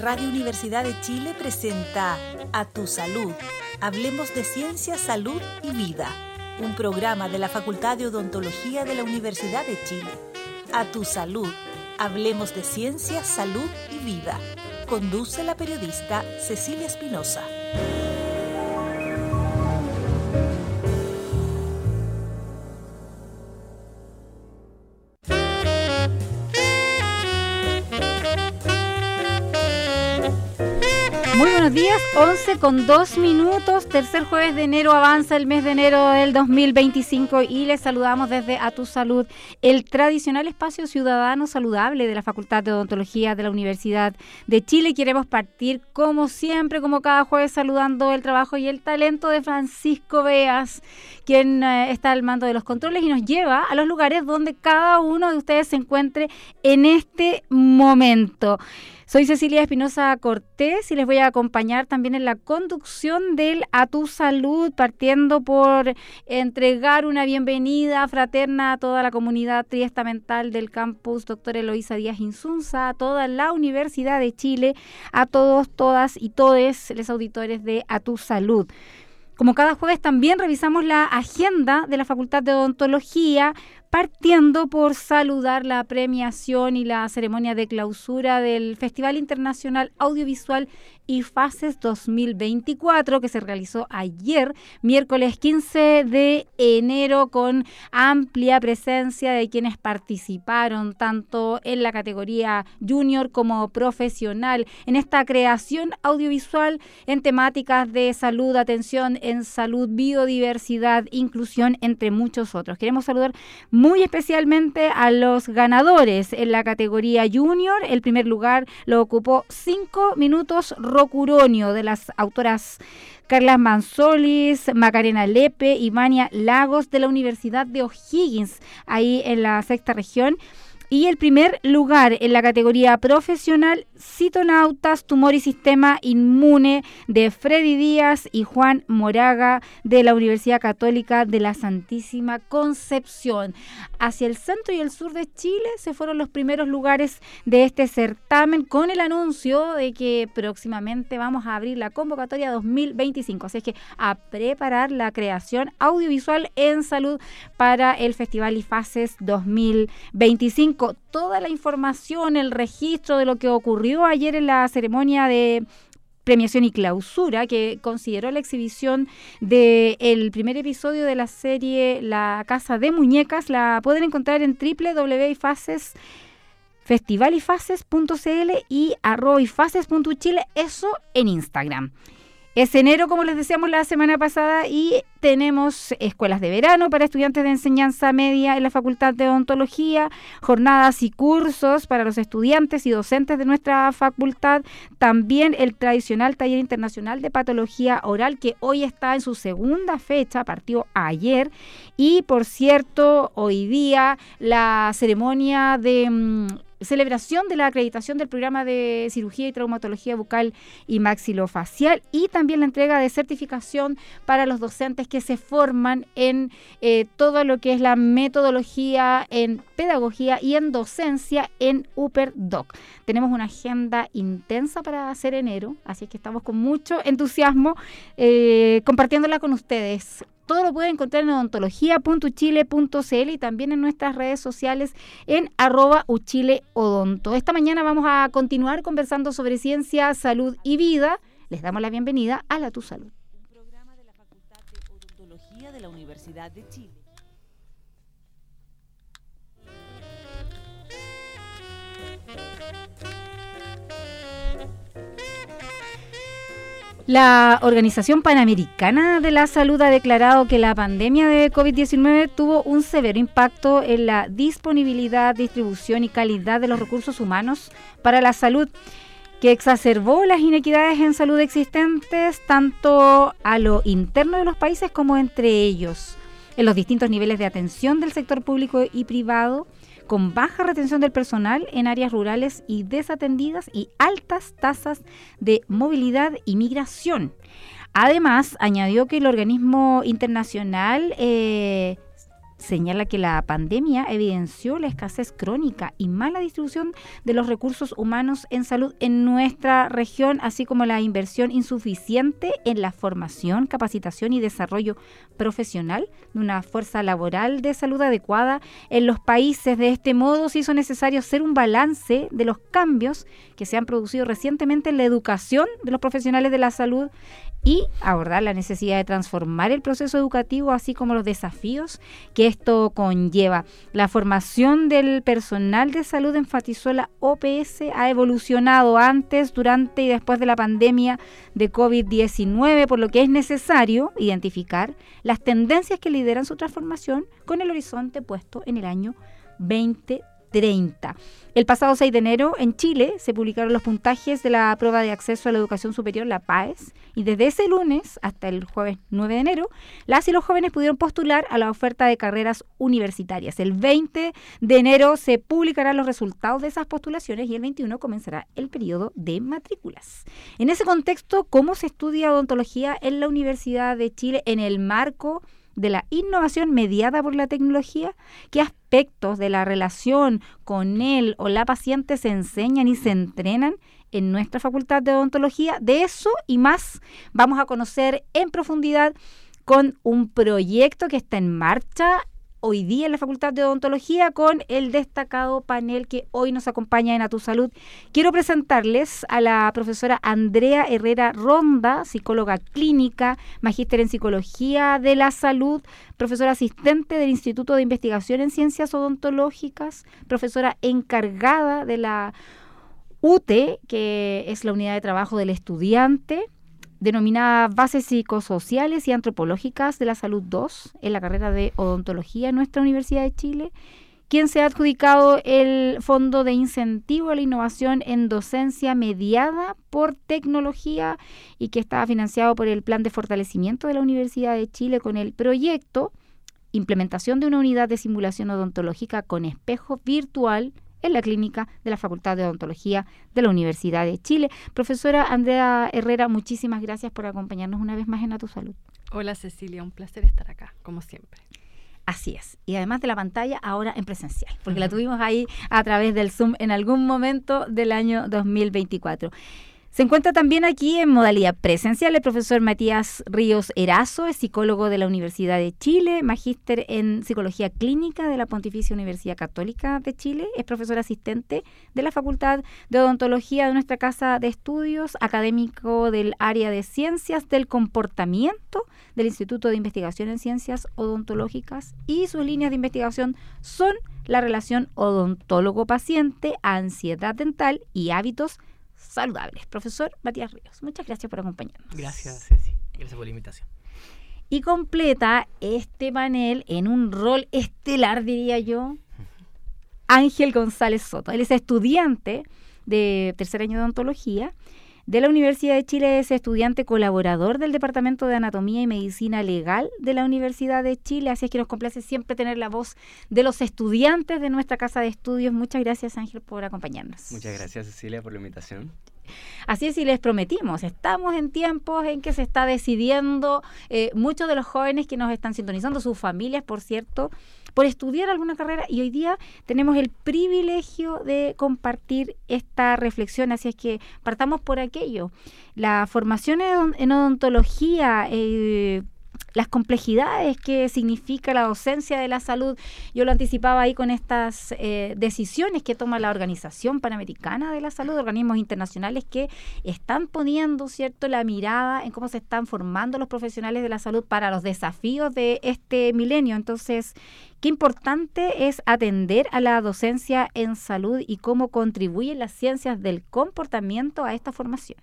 Radio Universidad de Chile presenta A Tu Salud. Hablemos de ciencia, salud y vida. Un programa de la Facultad de Odontología de la Universidad de Chile. A Tu Salud. Hablemos de ciencia, salud y vida. Conduce la periodista Cecilia Espinosa. Muy buenos días, 11:02, tercer jueves de enero, avanza el mes de enero del 2025 y les saludamos desde A Tu Salud, el tradicional espacio ciudadano saludable de la Facultad de Odontología de la Universidad de Chile. Queremos partir como siempre, como cada jueves, saludando el trabajo y el talento de Francisco Beas, quien está al mando de los controles y nos lleva a los lugares donde cada uno de ustedes se encuentre en este momento. Soy Cecilia Espinosa Cortés y les voy a acompañar también en la conducción del A Tu Salud, partiendo por entregar una bienvenida fraterna a toda la comunidad triestamental del campus Dr. Eloísa Díaz Insunza, a toda la Universidad de Chile, a todos, todas y todes los auditores de A Tu Salud. Como cada jueves también revisamos la agenda de la Facultad de Odontología, partiendo por saludar la premiación y la ceremonia de clausura del Festival Internacional Audiovisual IFASES 2024, que se realizó ayer, miércoles 15 de enero, con amplia presencia de quienes participaron, tanto en la categoría junior como profesional, en esta creación audiovisual en temáticas de salud, atención en salud, biodiversidad, inclusión, entre muchos otros. Queremos saludar muy especialmente a los ganadores en la categoría junior. El primer lugar lo ocupó 5 minutos Rocuronio, de las autoras Carla Manzolis, Macarena Lepe y Vania Lagos, de la Universidad de O'Higgins, ahí en la sexta región. Y el primer lugar en la categoría profesional, Citonautas, Tumor y Sistema Inmune, de Freddy Díaz y Juan Moraga, de la Universidad Católica de la Santísima Concepción. Hacia el centro y el sur de Chile se fueron los primeros lugares de este certamen, con el anuncio de que próximamente vamos a abrir la convocatoria 2025. Así es que a preparar la creación audiovisual en salud para el Festival IFASES 2025. Toda la información, el registro de lo que ocurrió ayer en la ceremonia de premiación y clausura, que consideró la exhibición del primer episodio de la serie La Casa de Muñecas, la pueden encontrar en www.festivalIFASES.cl y @ifases.chile, eso en Instagram. Es enero, como les decíamos la semana pasada, y tenemos escuelas de verano para estudiantes de enseñanza media en la Facultad de Odontología, jornadas y cursos para los estudiantes y docentes de nuestra facultad, también el tradicional taller internacional de patología oral, que hoy está en su segunda fecha, partió ayer, y por cierto, hoy día la ceremonia de celebración de la acreditación del programa de cirugía y traumatología bucal y maxilofacial, y también la entrega de certificación para los docentes que se forman en todo lo que es la metodología en pedagogía y en docencia en UPERDoc. Tenemos una agenda intensa para hacer enero, así que estamos con mucho entusiasmo compartiéndola con ustedes. Todo lo pueden encontrar en odontología.uchile.cl y también en nuestras redes sociales en @uchileodonto. Esta mañana vamos a continuar conversando sobre ciencia, salud y vida. Les damos la bienvenida a Tu Salud. Un programa de la Facultad de Odontología de la Universidad de Chile. La Organización Panamericana de la Salud ha declarado que la pandemia de COVID-19 tuvo un severo impacto en la disponibilidad, distribución y calidad de los recursos humanos para la salud, que exacerbó las inequidades en salud existentes tanto a lo interno de los países como entre ellos, en los distintos niveles de atención del sector público y privado, con baja retención del personal en áreas rurales y desatendidas y altas tasas de movilidad y migración. Además, añadió que el organismo internacional señala que la pandemia evidenció la escasez crónica y mala distribución de los recursos humanos en salud en nuestra región, así como la inversión insuficiente en la formación, capacitación y desarrollo profesional de una fuerza laboral de salud adecuada en los países. De este modo, se hizo necesario hacer un balance de los cambios que se han producido recientemente en la educación de los profesionales de la salud y abordar la necesidad de transformar el proceso educativo, así como los desafíos que esto conlleva. La formación del personal de salud, enfatizó la OPS, ha evolucionado antes, durante y después de la pandemia de COVID-19, por lo que es necesario identificar las tendencias que lideran su transformación con el horizonte puesto en el año 2030. El pasado 6 de enero en Chile se publicaron los puntajes de la prueba de acceso a la educación superior, la PAES, y desde ese lunes hasta el jueves 9 de enero, las y los jóvenes pudieron postular a la oferta de carreras universitarias. El 20 de enero se publicarán los resultados de esas postulaciones y el 21 comenzará el periodo de matrículas. En ese contexto, ¿cómo se estudia odontología en la Universidad de Chile en el marco de la innovación mediada por la tecnología? ¿Qué aspectos de la relación con él o la paciente se enseñan y se entrenan en nuestra Facultad de Odontología? De eso y más vamos a conocer en profundidad con un proyecto que está en marcha hoy día en la Facultad de Odontología con el destacado panel que hoy nos acompaña en A Tu Salud. Quiero presentarles a la profesora Andrea Herrera Ronda, psicóloga clínica, magíster en Psicología de la Salud, profesora asistente del Instituto de Investigación en Ciencias Odontológicas, profesora encargada de la UTE, que es la Unidad de Trabajo del Estudiante, denominada Bases Psicosociales y Antropológicas de la Salud 2, en la carrera de Odontología en nuestra Universidad de Chile, quien se ha adjudicado el Fondo de Incentivo a la Innovación en Docencia mediada por tecnología y que está financiado por el Plan de Fortalecimiento de la Universidad de Chile con el proyecto Implementación de una unidad de simulación odontológica con espejo virtual en la clínica de la Facultad de Odontología de la Universidad de Chile. Profesora Andrea Herrera, muchísimas gracias por acompañarnos una vez más en A Tu Salud. Hola Cecilia, un placer estar acá, como siempre. Así es, y además de la pantalla, ahora en presencial, porque la tuvimos ahí a través del Zoom en algún momento del año 2024. Se encuentra también aquí en modalidad presencial el profesor Matías Ríos Erazo, es psicólogo de la Universidad de Chile, magíster en Psicología Clínica de la Pontificia Universidad Católica de Chile, es profesor asistente de la Facultad de Odontología de nuestra Casa de Estudios, académico del área de Ciencias del Comportamiento del Instituto de Investigación en Ciencias Odontológicas y sus líneas de investigación son la relación odontólogo-paciente, ansiedad dental y hábitos saludables. Profesor Matías Ríos, muchas gracias por acompañarnos. Gracias, Ceci. Gracias por la invitación. Y completa este panel en un rol estelar, diría yo, Ángel González Soto. Él es estudiante de tercer año de odontología de la Universidad de Chile, es estudiante colaborador del Departamento de Anatomía y Medicina Legal de la Universidad de Chile, así es que nos complace siempre tener la voz de los estudiantes de nuestra Casa de Estudios. Muchas gracias, Ángel, por acompañarnos. Muchas gracias, Cecilia, por la invitación. Así es, y les prometimos, estamos en tiempos en que se está decidiendo, muchos de los jóvenes que nos están sintonizando, sus familias, por cierto, por estudiar alguna carrera, y hoy día tenemos el privilegio de compartir esta reflexión, así es que partamos por aquello. La formación en odontología, las complejidades que significa la docencia de la salud, yo lo anticipaba ahí con estas decisiones que toma la Organización Panamericana de la Salud, organismos internacionales que están poniendo, ¿cierto?, la mirada en cómo se están formando los profesionales de la salud para los desafíos de este milenio. Entonces, qué importante es atender a la docencia en salud y cómo contribuyen las ciencias del comportamiento a esta formación.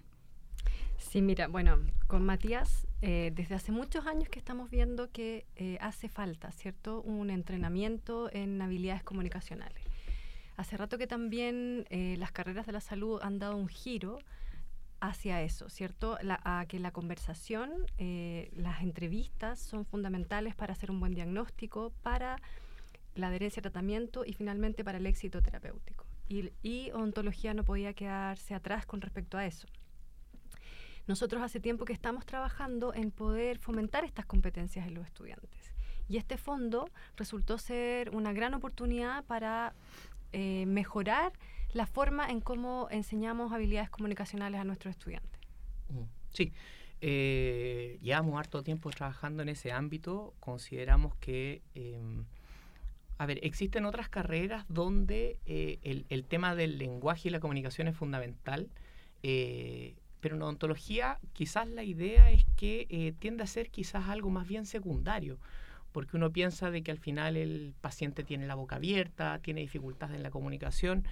Sí, mira, bueno, con Matías, desde hace muchos años que estamos viendo que hace falta, ¿cierto?, un entrenamiento en habilidades comunicacionales. Hace rato que también las carreras de la salud han dado un giro hacia eso, ¿cierto?, a que la conversación, las entrevistas son fundamentales para hacer un buen diagnóstico, para la adherencia al tratamiento y finalmente para el éxito terapéutico. Y odontología no podía quedarse atrás con respecto a eso. Nosotros hace tiempo que estamos trabajando en poder fomentar estas competencias en los estudiantes Y este fondo resultó ser una gran oportunidad para mejorar la forma en cómo enseñamos habilidades comunicacionales a nuestros estudiantes. Sí, llevamos harto tiempo trabajando en ese ámbito. Consideramos que, existen otras carreras donde el tema del lenguaje y la comunicación es fundamental, pero en odontología quizás la idea es que tiende a ser quizás algo más bien secundario, porque uno piensa de que al final el paciente tiene la boca abierta, tiene dificultades en la comunicación,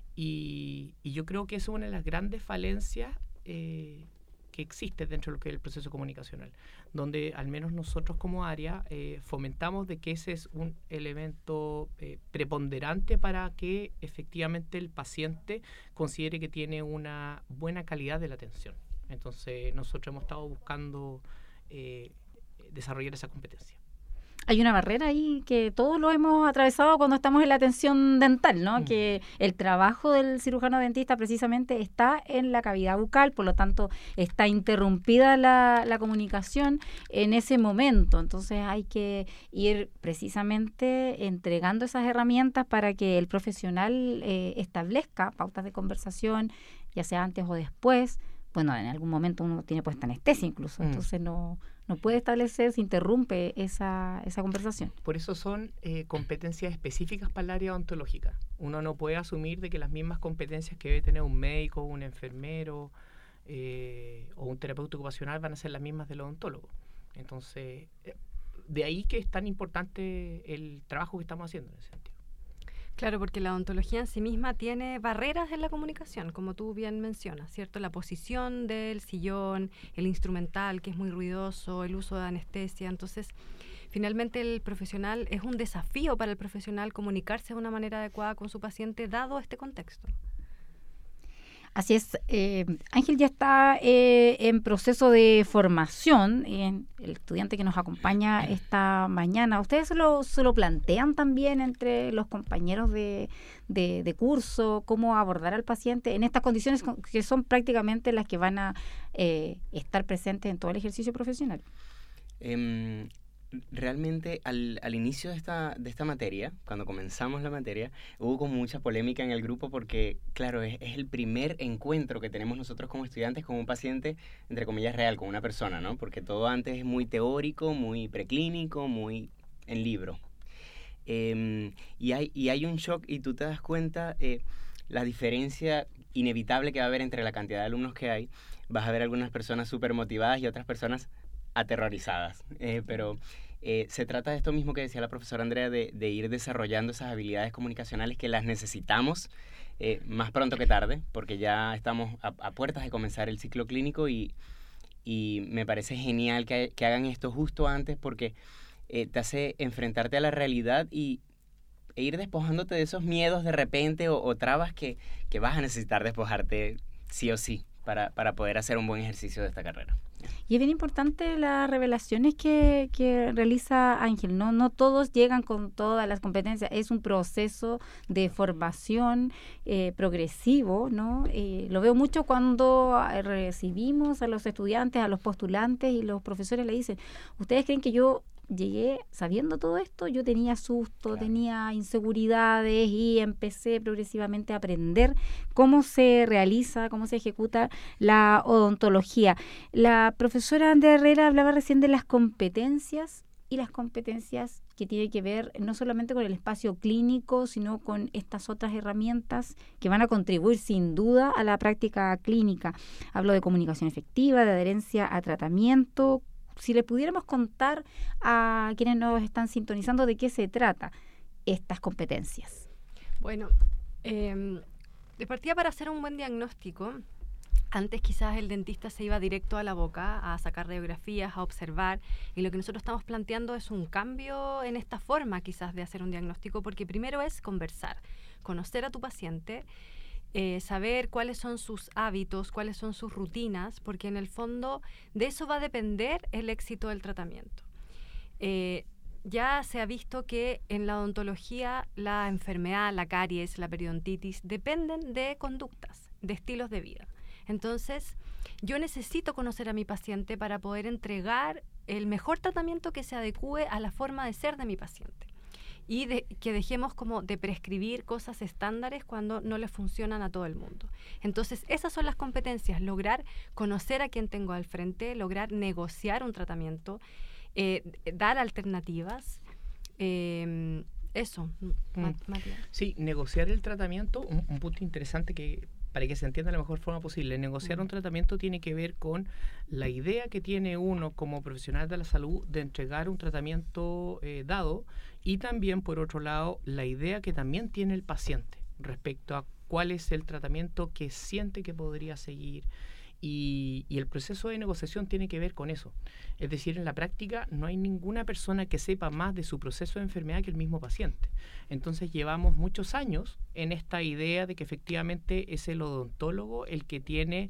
y yo creo que es una de las grandes falencias que existe dentro de lo que es el proceso comunicacional, donde al menos nosotros como área fomentamos de que ese es un elemento preponderante para que efectivamente el paciente considere que tiene una buena calidad de la atención. Entonces nosotros hemos estado buscando desarrollar esa competencia. Hay una barrera ahí que todos lo hemos atravesado cuando estamos en la atención dental, ¿no? Que el trabajo del cirujano dentista precisamente está en la cavidad bucal, por lo tanto está interrumpida la comunicación en ese momento. Entonces hay que ir precisamente entregando esas herramientas para que el profesional establezca pautas de conversación, ya sea antes o después. Bueno, en algún momento uno tiene puesta anestesia incluso, entonces no puede establecer, se interrumpe esa conversación. Por eso son competencias específicas para el área odontológica. Uno no puede asumir de que las mismas competencias que debe tener un médico, un enfermero o un terapeuta ocupacional van a ser las mismas del odontólogo. Entonces, de ahí que es tan importante el trabajo que estamos haciendo en ese sentido. Claro, porque la odontología en sí misma tiene barreras en la comunicación, como tú bien mencionas, ¿cierto? La posición del sillón, el instrumental, que es muy ruidoso, el uso de anestesia. Entonces, finalmente el profesional, es un desafío para el profesional comunicarse de una manera adecuada con su paciente, dado este contexto. Así es, Ángel ya está en proceso de formación, el estudiante que nos acompaña esta mañana. ¿Ustedes se lo plantean también entre los compañeros de curso, cómo abordar al paciente en estas condiciones que son prácticamente las que van a estar presentes en todo el ejercicio profesional? Realmente al inicio de esta materia, cuando comenzamos la materia, hubo como mucha polémica en el grupo porque, claro, es el primer encuentro que tenemos nosotros como estudiantes con un paciente, entre comillas, real, con una persona, ¿no? Porque todo antes es muy teórico, muy preclínico, muy en libro. Y hay un shock y tú te das cuenta la diferencia inevitable que va a haber entre la cantidad de alumnos que hay. Vas a ver algunas personas súper motivadas y otras personas aterrorizadas, pero se trata de esto mismo que decía la profesora Andrea, de ir desarrollando esas habilidades comunicacionales que las necesitamos más pronto que tarde, porque ya estamos a puertas de comenzar el ciclo clínico y me parece genial que hagan esto justo antes porque te hace enfrentarte a la realidad e ir despojándote de esos miedos de repente o trabas que vas a necesitar despojarte sí o sí para poder hacer un buen ejercicio de esta carrera. Y es bien importante las revelaciones que realiza Ángel, ¿no? No todos llegan con todas las competencias, es un proceso de formación progresivo, ¿no? Lo veo mucho cuando recibimos a los estudiantes, a los postulantes y los profesores le dicen, ¿ustedes creen que yo llegué sabiendo todo esto? Yo tenía susto, claro, tenía inseguridades y empecé progresivamente a aprender cómo se realiza, cómo se ejecuta la odontología. La profesora Andrea Herrera hablaba recién de las competencias y las competencias que tienen que ver no solamente con el espacio clínico, sino con estas otras herramientas que van a contribuir sin duda a la práctica clínica. Hablo de comunicación efectiva, de adherencia a tratamiento. Si le pudiéramos contar a quienes nos están sintonizando de qué se trata estas competencias. Bueno, de partida, para hacer un buen diagnóstico, antes quizás el dentista se iba directo a la boca a sacar radiografías, a observar, y lo que nosotros estamos planteando es un cambio en esta forma quizás de hacer un diagnóstico, porque primero es conversar, conocer a tu paciente, saber cuáles son sus hábitos, cuáles son sus rutinas, porque en el fondo de eso va a depender el éxito del tratamiento. Ya se ha visto que en la odontología la enfermedad, la caries, la periodontitis, dependen de conductas, de estilos de vida. Entonces, yo necesito conocer a mi paciente para poder entregar el mejor tratamiento que se adecue a la forma de ser de mi paciente. Y que dejemos como de prescribir cosas estándares cuando no le funcionan a todo el mundo. Entonces, esas son las competencias: lograr conocer a quien tengo al frente, lograr negociar un tratamiento, dar alternativas. Eso, Matías. Sí, negociar el tratamiento, un punto interesante que para que se entienda de la mejor forma posible. Negociar un tratamiento tiene que ver con la idea que tiene uno como profesional de la salud de entregar un tratamiento dado, y también, por otro lado, la idea que también tiene el paciente respecto a cuál es el tratamiento que siente que podría seguir. Y el proceso de negociación tiene que ver con eso. Es decir, en la práctica no hay ninguna persona que sepa más de su proceso de enfermedad que el mismo paciente. Entonces llevamos muchos años en esta idea de que efectivamente es el odontólogo el que tiene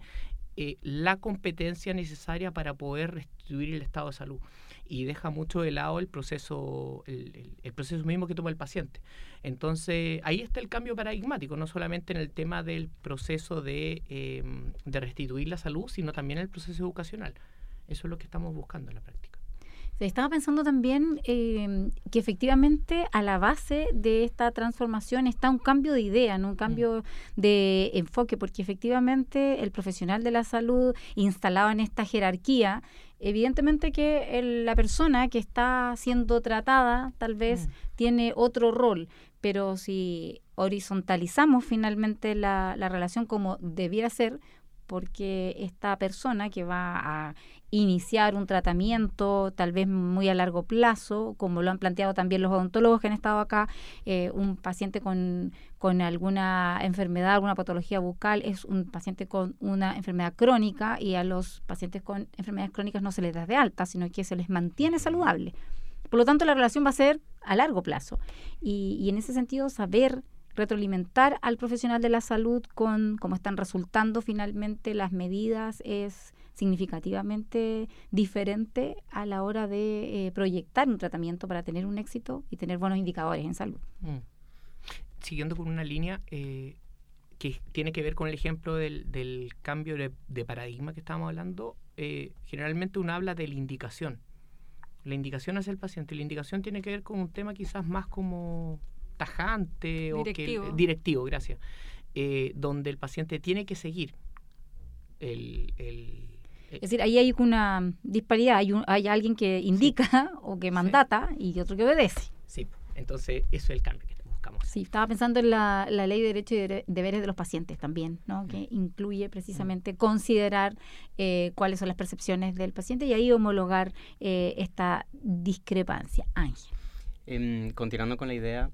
la competencia necesaria para poder restituir el estado de salud, y deja mucho de lado el proceso mismo que toma el paciente. Entonces, ahí está el cambio paradigmático, no solamente en el tema del proceso de restituir la salud, sino también en el proceso educacional. Eso es lo que estamos buscando en la práctica. Estaba pensando también que efectivamente a la base de esta transformación está un cambio de idea, ¿no? Un cambio de enfoque, porque efectivamente el profesional de la salud instalado en esta jerarquía, evidentemente que la persona que está siendo tratada tal vez tiene otro rol, pero si horizontalizamos finalmente la relación como debiera ser, porque esta persona que va a iniciar un tratamiento tal vez muy a largo plazo, como lo han planteado también los odontólogos que han estado acá, un paciente con alguna enfermedad, alguna patología bucal, es un paciente con una enfermedad crónica, y a los pacientes con enfermedades crónicas no se les da de alta, sino que se les mantiene saludable. Por lo tanto, la relación va a ser a largo plazo. Y en ese sentido, saber retroalimentar al profesional de la salud con cómo están resultando finalmente las medidas es significativamente diferente a la hora de proyectar un tratamiento para tener un éxito y tener buenos indicadores en salud. Siguiendo con una línea que tiene que ver con el ejemplo del cambio de paradigma que estábamos hablando, generalmente uno habla de la indicación hacia el paciente. La indicación tiene que ver con un tema quizás más como tajante directivo, gracias, donde el paciente tiene que seguir es decir, ahí hay una disparidad, hay alguien que indica o que mandata y otro que obedece. Sí, entonces eso es el cambio que buscamos. Sí, estaba pensando en la ley de derechos y deberes de los pacientes también, ¿no? Que incluye precisamente considerar cuáles son las percepciones del paciente y ahí homologar esta discrepancia. Ángel. Continuando con la idea,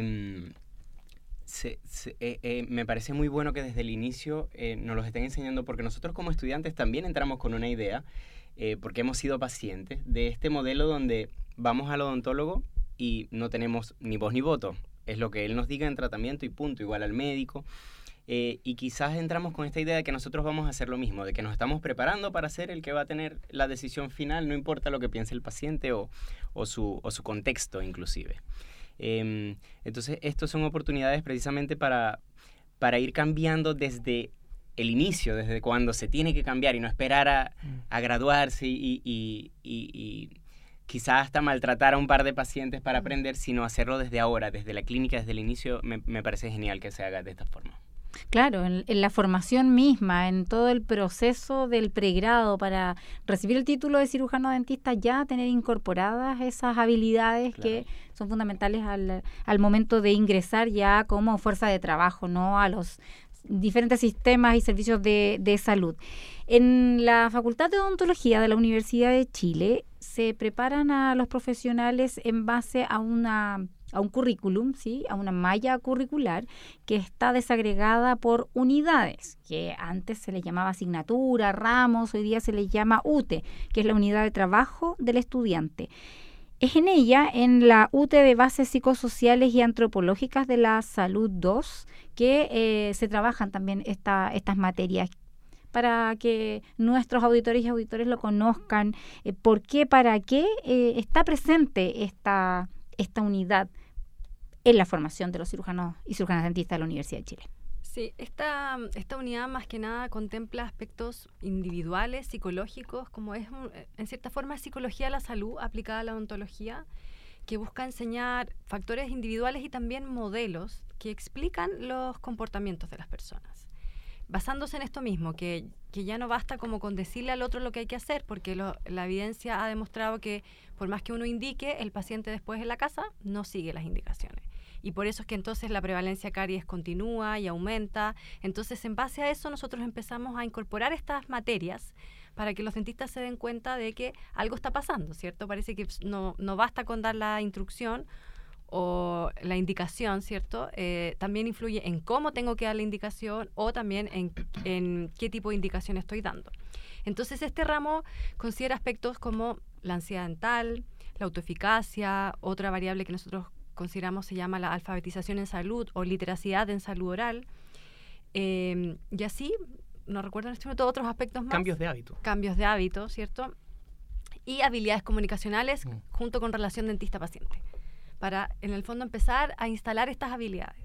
me parece muy bueno que desde el inicio nos los estén enseñando, porque nosotros como estudiantes también entramos con una idea, porque hemos sido pacientes de este modelo donde vamos al odontólogo y no tenemos ni voz ni voto. Es lo que él nos diga en tratamiento y punto, igual al médico. Y quizás entramos con esta idea de que nosotros vamos a hacer lo mismo, de que nos estamos preparando para ser el que va a tener la decisión final, no importa lo que piense el paciente o su contexto inclusive. Entonces, estas son oportunidades precisamente para ir cambiando desde el inicio, desde cuando se tiene que cambiar y no esperar a graduarse y quizás hasta maltratar a un par de pacientes para aprender, sino hacerlo desde ahora, desde la clínica, desde el inicio. Me parece genial que se haga de esta forma. Claro, en la formación misma, en todo el proceso del pregrado para recibir el título de cirujano dentista, ya tener incorporadas esas habilidades que son fundamentales al momento de ingresar ya como fuerza de trabajo, ¿no? A los diferentes sistemas y servicios de salud. En la Facultad de Odontología de la Universidad de Chile se preparan a los profesionales en base a un currículum, ¿sí? A una malla curricular que está desagregada por unidades, que antes se les llamaba asignatura, ramos, hoy día se les llama UTE, que es la unidad de trabajo del estudiante. Es en ella, en la UTE de Bases Psicosociales y Antropológicas de la Salud 2, que se trabajan también estas materias, para que nuestros auditores y auditores lo conozcan, por qué, para qué está presente esta unidad en la formación de los cirujanos y cirujanas dentistas de la Universidad de Chile. Sí, esta unidad más que nada contempla aspectos individuales, psicológicos, como es en cierta forma psicología de la salud aplicada a la odontología, que busca enseñar factores individuales y también modelos que explican los comportamientos de las personas. Basándose en esto mismo, que ya no basta como con decirle al otro lo que hay que hacer, porque la evidencia ha demostrado que por más que uno indique, el paciente después en la casa no sigue las indicaciones. Y por eso es que entonces la prevalencia de caries continúa y aumenta. Entonces, en base a eso, nosotros empezamos a incorporar estas materias para que los dentistas se den cuenta de que algo está pasando, ¿cierto? Parece que no basta con dar la instrucción o la indicación, ¿cierto? También influye en cómo tengo que dar la indicación o también en qué tipo de indicación estoy dando. Entonces, este ramo considera aspectos como la ansiedad dental, la autoeficacia, otra variable que nosotros consideramos se llama la alfabetización en salud o literacidad en salud oral. Y así, no recuerdo en este momento otros aspectos más. Cambios de hábito. Cambios de hábito, ¿cierto? Y habilidades comunicacionales junto con relación dentista-paciente, para en el fondo empezar a instalar estas habilidades.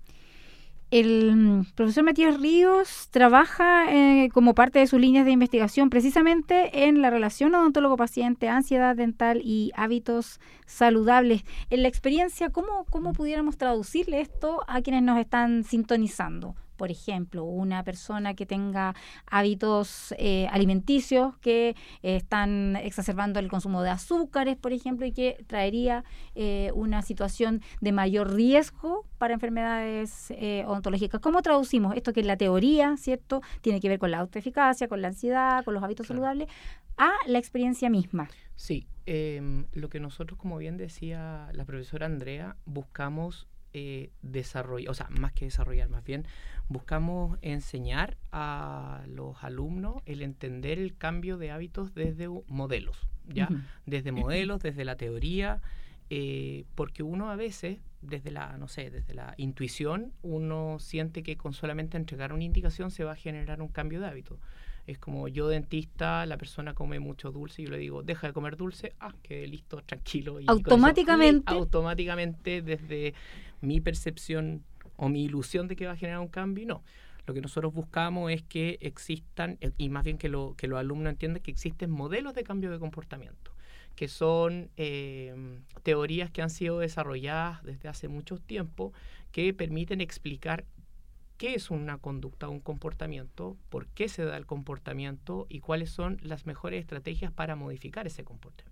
El profesor Matías Ríos trabaja como parte de sus líneas de investigación precisamente en la relación odontólogo-paciente, ansiedad dental y hábitos saludables. En la experiencia, ¿cómo pudiéramos traducirle esto a quienes nos están sintonizando? Por ejemplo, una persona que tenga hábitos alimenticios que están exacerbando el consumo de azúcares, por ejemplo, y que traería una situación de mayor riesgo para enfermedades odontológicas. ¿Cómo traducimos esto que en la teoría, ¿cierto?, tiene que ver con la autoeficacia, con la ansiedad, con los hábitos saludables, a la experiencia misma? Sí, lo que nosotros, como bien decía la profesora Andrea, buscamos desarrollar, o sea, más que desarrollar, más bien buscamos enseñar a los alumnos el entender el cambio de hábitos desde modelos, ¿ya? Uh-huh. Desde modelos, desde la teoría, porque uno a veces, desde la intuición, uno siente que con solamente entregar una indicación se va a generar un cambio de hábito. Es como yo, dentista, la persona come mucho dulce y yo le digo, deja de comer dulce, que listo, tranquilo. Y automáticamente, desde mi percepción o mi ilusión de que va a generar un cambio, no. Lo que nosotros buscamos es que existan, y más bien que los alumnos entiendan que existen modelos de cambio de comportamiento, que son teorías que han sido desarrolladas desde hace mucho tiempo, que permiten explicar qué es una conducta, un comportamiento, por qué se da el comportamiento y cuáles son las mejores estrategias para modificar ese comportamiento.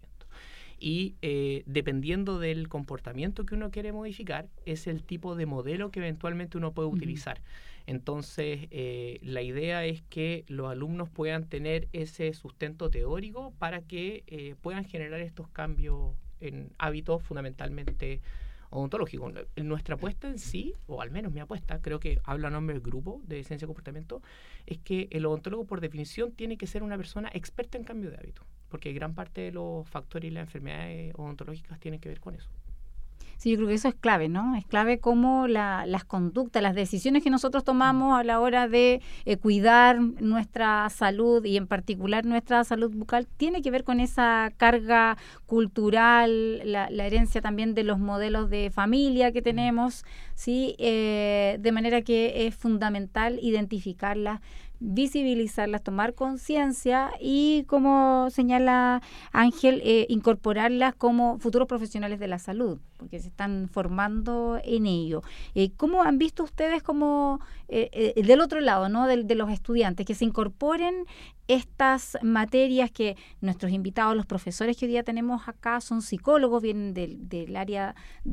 Y dependiendo del comportamiento que uno quiere modificar, es el tipo de modelo que eventualmente uno puede utilizar. Entonces, la idea es que los alumnos puedan tener ese sustento teórico para que puedan generar estos cambios en hábitos fundamentalmente odontológico. Nuestra apuesta en sí, o al menos mi apuesta, creo que habla a nombre del grupo de ciencia de comportamiento, es que el odontólogo por definición tiene que ser una persona experta en cambio de hábito, porque gran parte de los factores y las enfermedades odontológicas tienen que ver con eso. Sí, yo creo que eso es clave, ¿no? Es clave cómo las conductas, las decisiones que nosotros tomamos a la hora de cuidar nuestra salud y en particular nuestra salud bucal tiene que ver con esa carga cultural, la herencia también de los modelos de familia que tenemos, ¿sí? De manera que es fundamental identificarlas, visibilizarlas, tomar conciencia y, como señala Ángel, incorporarlas como futuros profesionales de la salud, porque se están formando en ello. ¿Cómo han visto ustedes como del otro lado, ¿no?, de los estudiantes, que se incorporen estas materias que nuestros invitados, los profesores que hoy día tenemos acá, son psicólogos, vienen del área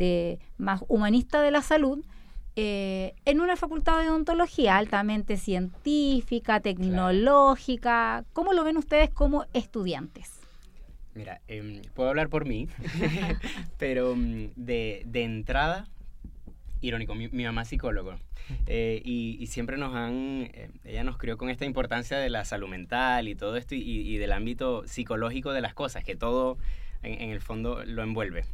más humanista de la salud, en una facultad de odontología altamente científica, tecnológica? Claro. ¿Cómo lo ven ustedes como estudiantes? Mira, puedo hablar por mí, pero de entrada, irónico, mi mamá es psicóloga y siempre ella nos crió con esta importancia de la salud mental y todo esto y del ámbito psicológico de las cosas, que todo en el fondo lo envuelve.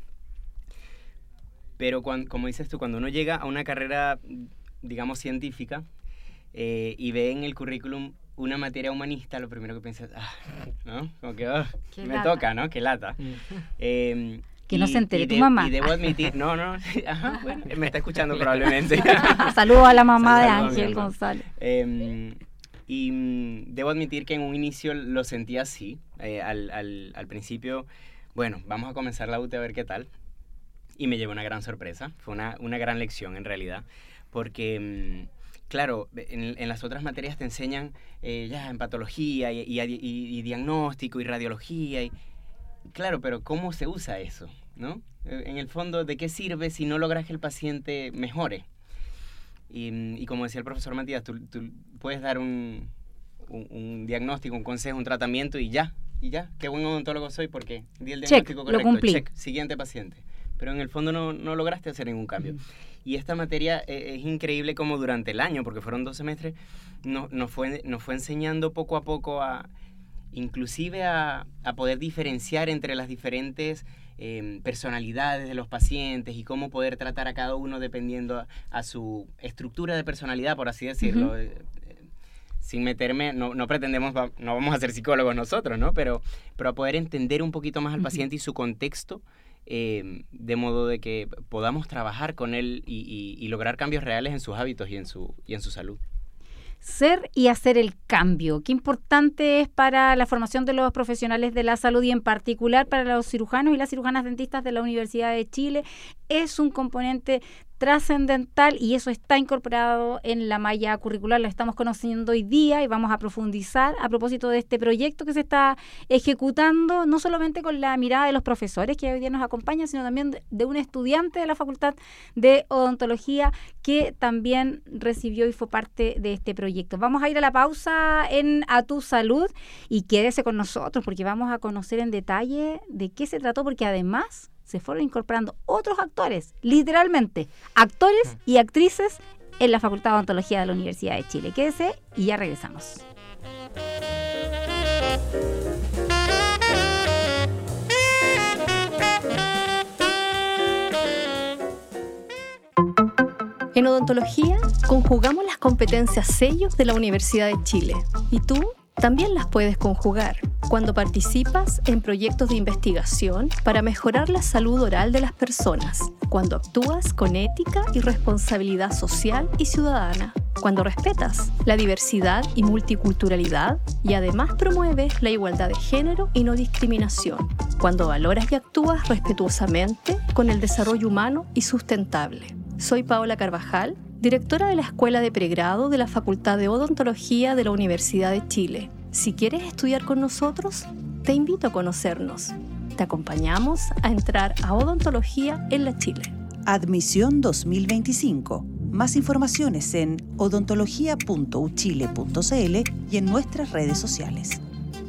Pero como dices tú, cuando uno llega a una carrera, digamos, científica y ve en el currículum una materia humanista, lo primero que piensas, ¿no? Como que me toca, ¿no? Qué lata. Que no se entere tu mamá. Y debo admitir, no, ajá, bueno, me está escuchando probablemente. Saludos a la mamá de Ángel González. Y debo admitir que en un inicio lo sentí así. Al principio, bueno, vamos a comenzar la UTE a ver qué tal. Y me llevó una gran sorpresa. Fue una gran lección en realidad. Porque, claro, en las otras materias te enseñan ya en patología y diagnóstico y radiología. Claro, pero ¿cómo se usa eso? ¿No? En el fondo, ¿de qué sirve si no logras que el paciente mejore? Y como decía el profesor Matías, tú puedes dar un diagnóstico, un consejo, un tratamiento y ya. Qué buen odontólogo soy porque di el diagnóstico correcto. Lo cumplí. Check, siguiente paciente. Pero en el fondo no lograste hacer ningún cambio. Y esta materia es increíble como durante el año, porque fueron 2 semestres, nos fue enseñando poco a poco inclusive a poder diferenciar entre las diferentes personalidades de los pacientes y cómo poder tratar a cada uno dependiendo a su estructura de personalidad, por así decirlo. Sin meterme, no pretendemos, no vamos a ser psicólogos nosotros, ¿no? Pero a poder entender un poquito más al paciente y su contexto, de modo de que podamos trabajar con él y lograr cambios reales en sus hábitos y en su salud. Ser y hacer el cambio. Qué importante es para la formación de los profesionales de la salud y en particular para los cirujanos y las cirujanas dentistas de la Universidad de Chile. Es un componente trascendental y eso está incorporado en la malla curricular. Lo estamos conociendo hoy día y vamos a profundizar a propósito de este proyecto que se está ejecutando, no solamente con la mirada de los profesores que hoy día nos acompañan, sino también de un estudiante de la Facultad de Odontología que también recibió y fue parte de este proyecto. Vamos a ir a la pausa en A Tu Salud y quédese con nosotros porque vamos a conocer en detalle de qué se trató, porque además se fueron incorporando otros actores, literalmente, actores y actrices en la Facultad de Odontología de la Universidad de Chile. Quédese y ya regresamos. En odontología conjugamos las competencias sellos de la Universidad de Chile. ¿Y tú? También las puedes conjugar cuando participas en proyectos de investigación para mejorar la salud oral de las personas, cuando actúas con ética y responsabilidad social y ciudadana, cuando respetas la diversidad y multiculturalidad y además promueves la igualdad de género y no discriminación, cuando valoras y actúas respetuosamente con el desarrollo humano y sustentable. Soy Paola Carvajal, directora de la Escuela de Pregrado de la Facultad de Odontología de la Universidad de Chile. Si quieres estudiar con nosotros, te invito a conocernos. Te acompañamos a entrar a Odontología en la Chile. Admisión 2025. Más informaciones en odontología.uchile.cl y en nuestras redes sociales.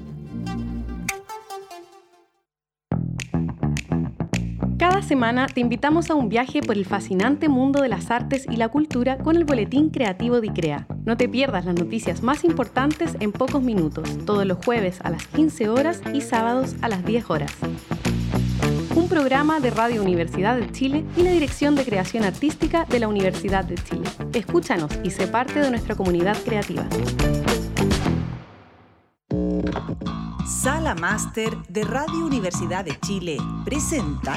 Cada semana te invitamos a un viaje por el fascinante mundo de las artes y la cultura con el Boletín Creativo de ICREA. No te pierdas las noticias más importantes en pocos minutos, todos los jueves a las 15 horas y sábados a las 10 horas. Un programa de Radio Universidad de Chile y la Dirección de Creación Artística de la Universidad de Chile. Escúchanos y sé parte de nuestra comunidad creativa. Sala Máster de Radio Universidad de Chile presenta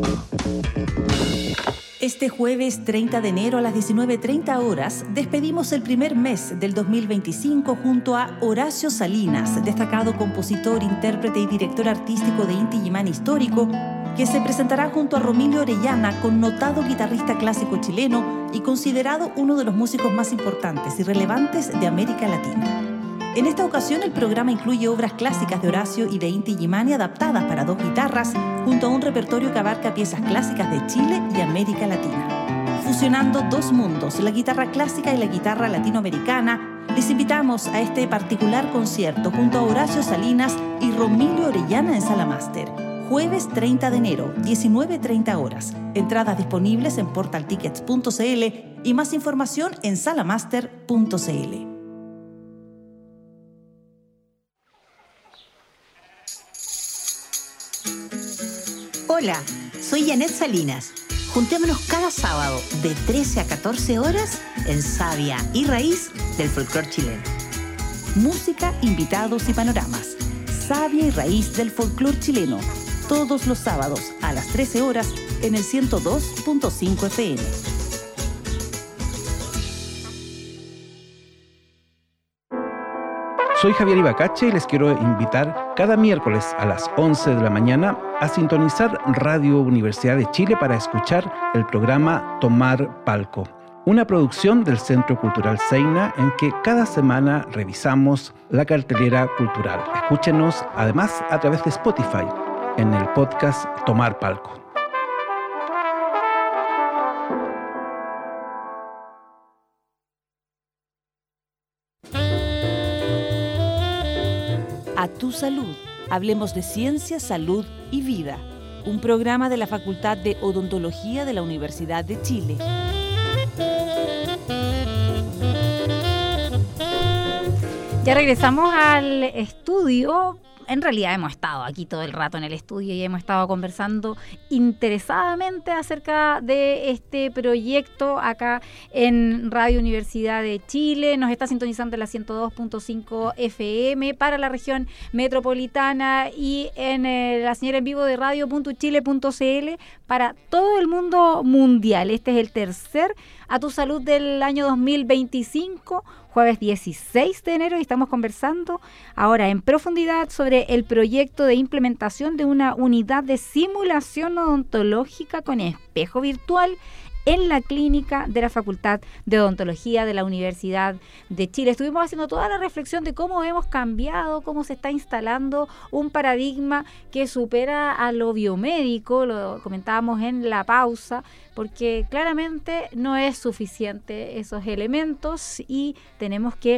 este jueves 30 de enero a las 19:30 horas despedimos el primer mes del 2025 junto a Horacio Salinas, destacado compositor, intérprete y director artístico de Inti Illimani Histórico, que se presentará junto a Romilio Orellana, connotado guitarrista clásico chileno y considerado uno de los músicos más importantes y relevantes de América Latina. En esta ocasión el programa incluye obras clásicas de Horacio y de Inti Illimani adaptadas para 2 guitarras, junto a un repertorio que abarca piezas clásicas de Chile y América Latina. Fusionando 2 mundos, la guitarra clásica y la guitarra latinoamericana, les invitamos a este particular concierto junto a Horacio Salinas y Romilio Orellana en Sala Máster. Jueves 30 de enero, 19:30 horas. Entradas disponibles en portaltickets.cl y más información en salamaster.cl. Hola, soy Janet Salinas. Juntémonos cada sábado de 13 a 14 horas en Savia y Raíz del folclore chileno. Música, invitados y panoramas. Savia y Raíz del folclore chileno. todos los sábados a las 13 horas en el 102.5 FM. Soy Javier Ibacache y les quiero invitar cada miércoles a las 11 de la mañana a sintonizar Radio Universidad de Chile para escuchar el programa Tomar Palco, una producción del Centro Cultural Seina en que cada semana revisamos la cartelera cultural. Escúchenos además a través de Spotify en el podcast Tomar Palco. A tu salud, hablemos de ciencia, salud y vida. Un programa de la Facultad de Odontología de la Universidad de Chile. Ya regresamos al estudio. En realidad hemos estado aquí todo el rato en el estudio y hemos estado conversando interesadamente acerca de este proyecto acá en Radio Universidad de Chile. Nos está sintonizando en la 102.5 FM para la región metropolitana y en la señal en vivo de radio.chile.cl para todo el mundo mundial. Este es el tercer A Tu Salud del año 2025, jueves 16 de enero, y estamos conversando ahora en profundidad sobre el proyecto de implementación de una unidad de simulación odontológica con espejo virtual en la clínica de la Facultad de Odontología de la Universidad de Chile. Estuvimos haciendo toda la reflexión de cómo hemos cambiado, cómo se está instalando un paradigma que supera a lo biomédico, lo comentábamos en la pausa, porque claramente no es suficiente esos elementos y tenemos que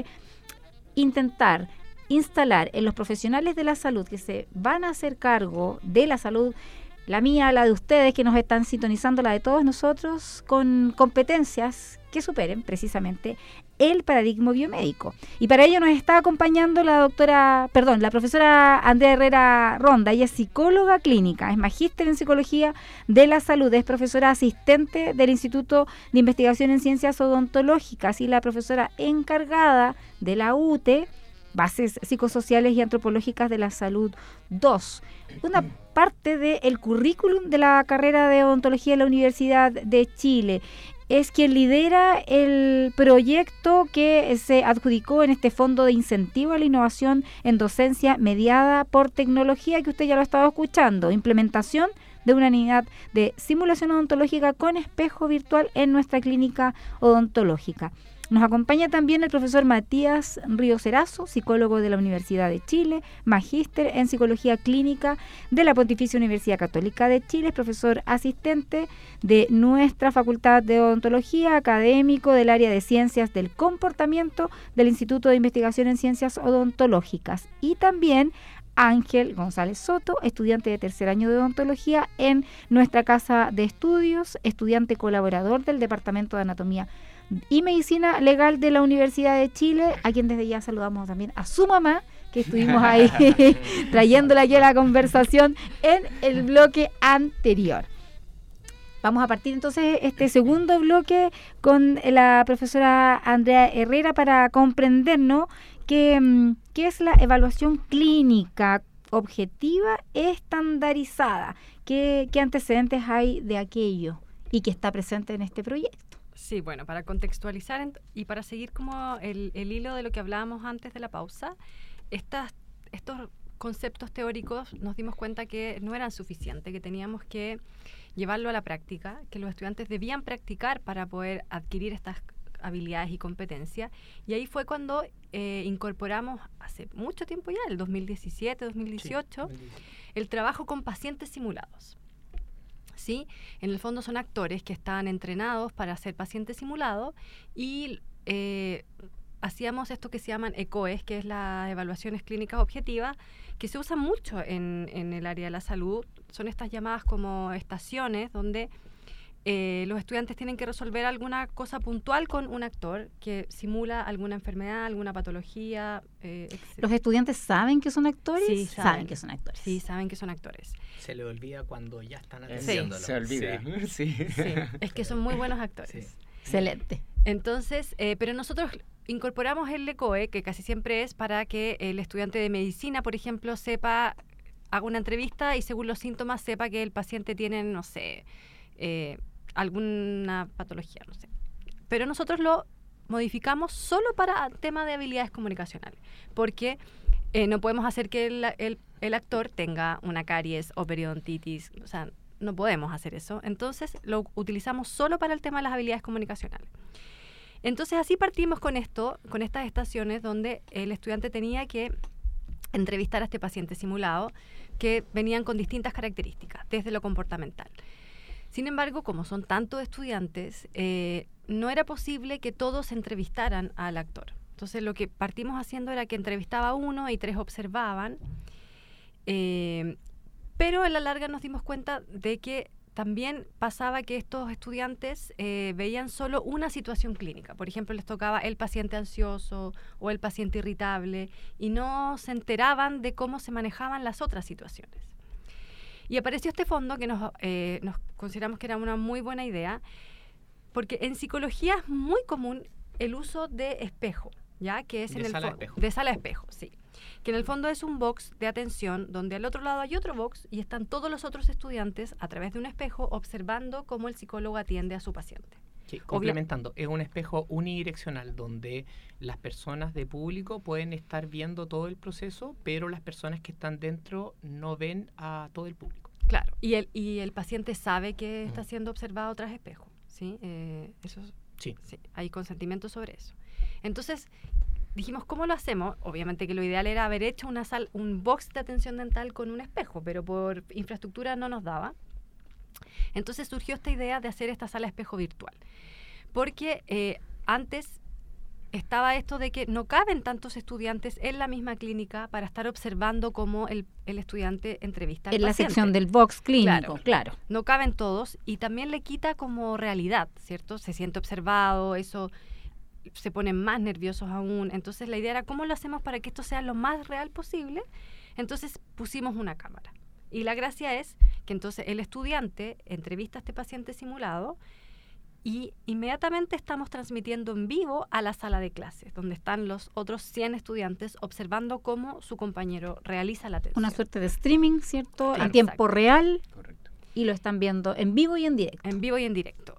intentar instalar en los profesionales de la salud que se van a hacer cargo de la salud, la mía, la de ustedes que nos están sintonizando, la de todos nosotros, con competencias que superen precisamente el paradigma biomédico. Y para ello nos está acompañando la profesora Andrea Herrera Ronda. Ella es psicóloga clínica, es magíster en psicología de la salud, es profesora asistente del Instituto de Investigación en Ciencias Odontológicas y la profesora encargada de la UTE, Bases Psicosociales y Antropológicas de la Salud 2. Una parte del currículum de la carrera de odontología de la Universidad de Chile. Es quien lidera el proyecto que se adjudicó en este fondo de incentivo a la innovación en docencia mediada por tecnología, que usted ya lo ha estado escuchando. Implementación de una unidad de simulación odontológica con espejo virtual en nuestra clínica odontológica. Nos acompaña también el profesor Matías Ríos Erazo, psicólogo de la Universidad de Chile, magíster en psicología clínica de la Pontificia Universidad Católica de Chile, es profesor asistente de nuestra Facultad de Odontología, académico del área de Ciencias del Comportamiento del Instituto de Investigación en Ciencias Odontológicas, y también Ángel González Soto, estudiante de tercer año de odontología en nuestra casa de estudios, estudiante colaborador del Departamento de Anatomía y Medicina Legal de la Universidad de Chile, a quien desde ya saludamos también a su mamá, que estuvimos ahí trayéndola aquí a la conversación en el bloque anterior. Vamos a partir entonces este segundo bloque con la profesora Andrea Herrera para comprender, ¿no?, qué es la evaluación clínica objetiva estandarizada, qué antecedentes hay de aquello y que está presente en este proyecto. Sí, bueno, para contextualizar y para seguir como el hilo de lo que hablábamos antes de la pausa, estos conceptos teóricos nos dimos cuenta que no eran suficientes, que teníamos que llevarlo a la práctica, que los estudiantes debían practicar para poder adquirir estas habilidades y competencias. Y ahí fue cuando incorporamos hace mucho tiempo ya, el 2017, 2018, sí, el trabajo con pacientes simulados. ¿Sí? En el fondo son actores que están entrenados para ser pacientes simulados y hacíamos esto que se llaman ECOES, que es las evaluaciones clínicas objetivas, que se usan mucho en el área de la salud. Son estas llamadas como estaciones donde los estudiantes tienen que resolver alguna cosa puntual con un actor que simula alguna enfermedad, alguna patología. ¿Los estudiantes saben que son actores? Sí, saben que son actores. Sí, saben que son actores. Se le olvida cuando ya están atendiéndolo. Sí, se olvida. Sí. Sí. Es que son muy buenos actores. Sí. Excelente. Entonces, pero nosotros incorporamos el ECOE, que casi siempre es para que el estudiante de medicina, por ejemplo, sepa haga una entrevista y según los síntomas sepa que el paciente tiene, no sé, alguna patología, no sé. Pero nosotros lo modificamos solo para tema de habilidades comunicacionales, porque no podemos hacer que el actor tenga una caries o periodontitis, o sea, no podemos hacer eso. Entonces lo utilizamos solo para el tema de las habilidades comunicacionales. Entonces así partimos con esto, con estas estaciones donde el estudiante tenía que entrevistar a este paciente simulado que venían con distintas características, desde lo comportamental. Sin embargo, como son tantos estudiantes, no era posible que todos entrevistaran al actor. Entonces lo que partimos haciendo era que entrevistaba a uno y 3 observaban, pero a la larga nos dimos cuenta de que también pasaba que estos estudiantes veían solo una situación clínica. Por ejemplo, les tocaba el paciente ansioso o el paciente irritable y no se enteraban de cómo se manejaban las otras situaciones. Y apareció este fondo que nos consideramos que era una muy buena idea, porque en psicología es muy común el uso de espejo, ¿ya? Que es de sala de espejo. De sala de espejo, sí. Que en el fondo es un box de atención donde al otro lado hay otro box y están todos los otros estudiantes a través de un espejo observando cómo el psicólogo atiende a su paciente. Sí, complementando, es un espejo unidireccional donde las personas de público pueden estar viendo todo el proceso, pero las personas que están dentro no ven a todo el público. Claro, y el paciente sabe que está siendo observado tras espejo, ¿sí? Sí, hay consentimiento sobre eso. Entonces, dijimos, ¿cómo lo hacemos? Obviamente que lo ideal era haber hecho un box de atención dental con un espejo, pero por infraestructura no nos daba. Entonces surgió esta idea de hacer esta sala espejo virtual, porque antes estaba esto de que no caben tantos estudiantes en la misma clínica para estar observando cómo el estudiante entrevista al paciente. En la sección del box clínico, claro. No caben todos y también le quita como realidad, ¿cierto? Se siente observado, eso se ponen más nerviosos aún. Entonces la idea era cómo lo hacemos para que esto sea lo más real posible. Entonces pusimos una cámara. Y la gracia es que entonces el estudiante entrevista a este paciente simulado y inmediatamente estamos transmitiendo en vivo a la sala de clases, donde están los otros 100 estudiantes observando cómo su compañero realiza la atención. Una suerte de streaming, ¿cierto? Claro, en tiempo exacto. real. Correcto. Y lo están viendo en vivo y en directo. En vivo y en directo.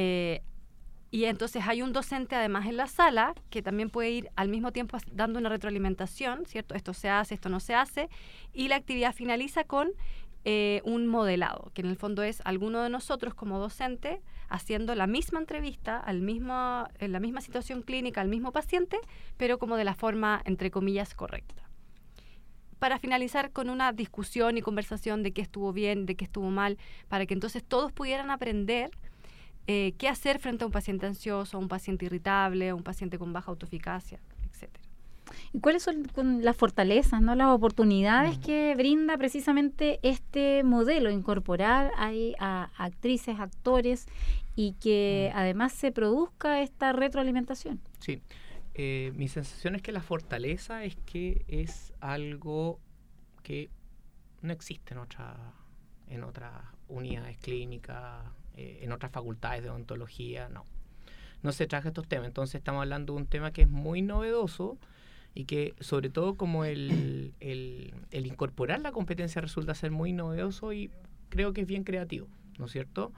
Y entonces hay un docente además en la sala que también puede ir al mismo tiempo dando una retroalimentación, ¿cierto? Esto se hace, esto no se hace. Y la actividad finaliza con un modelado, que en el fondo es alguno de nosotros como docente haciendo la misma entrevista en la misma situación clínica al mismo paciente, pero como de la forma, entre comillas, correcta. Para finalizar con una discusión y conversación de qué estuvo bien, de qué estuvo mal, para que entonces todos pudieran aprender qué hacer frente a un paciente ansioso, a un paciente irritable, a un paciente con baja autoeficacia, etcétera. ¿Y cuáles son las fortalezas, no, las oportunidades que brinda precisamente este modelo? Incorporar ahí a actrices, actores y que además se produzca esta retroalimentación. Sí, mi sensación es que la fortaleza es que es algo que no existe en otras unidades clínicas, en otras facultades de odontología, no se trabaja estos temas. Entonces estamos hablando de un tema que es muy novedoso y que sobre todo como el incorporar la competencia resulta ser muy novedoso y creo que es bien creativo, ¿no es cierto?